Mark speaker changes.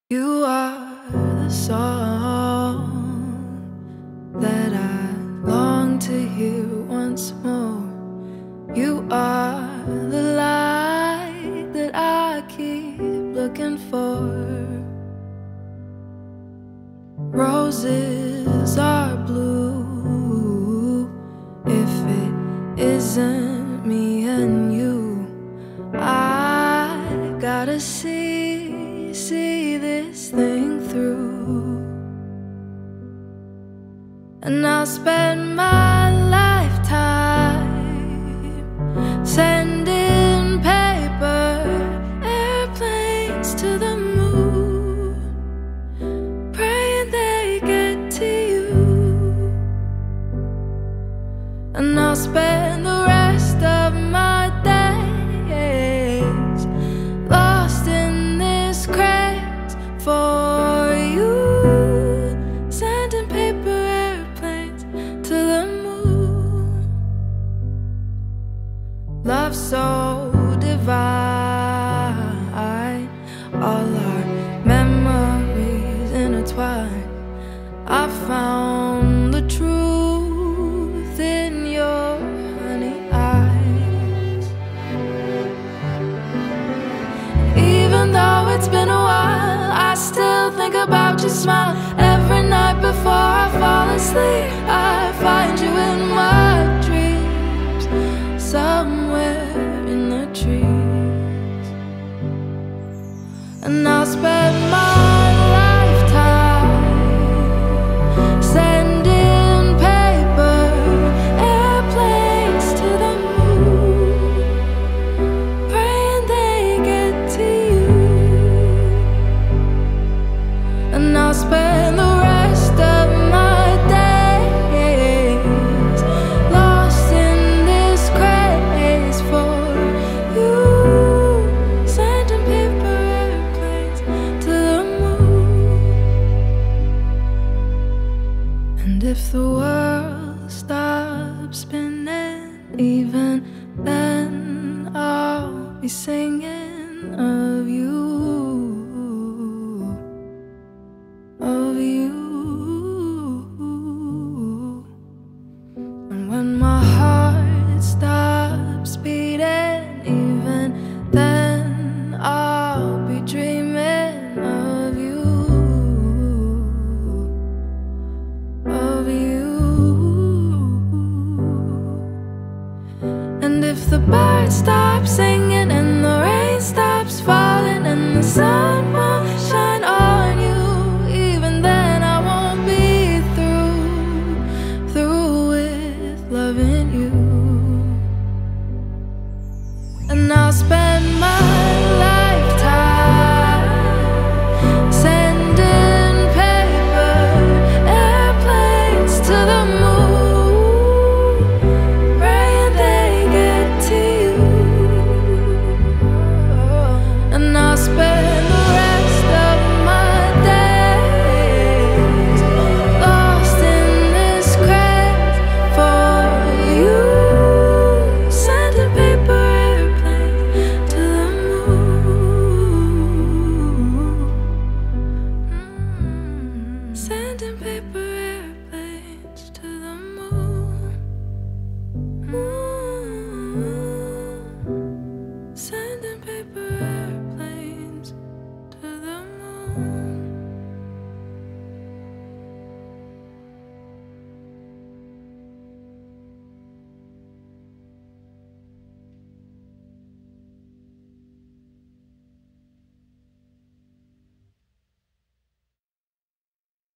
Speaker 1: You are the song that I long to hear once more. You are the light that I keep looking for. Roses are blue if it isn't me and you. I gotta see this thing through, and I'll spend my lifetime sending paper airplanes to the moon, praying they get to you. And I'll spend the rest of my days lost in this craze for you, sending paper airplanes to the moon. Love so divine, all our memories intertwined. I found the truth in your honey eyes. Even though it's been a while, I still think about your smile. Every night before I fall asleep, I find you in my dreams, somewhere in the trees. And I'll spend my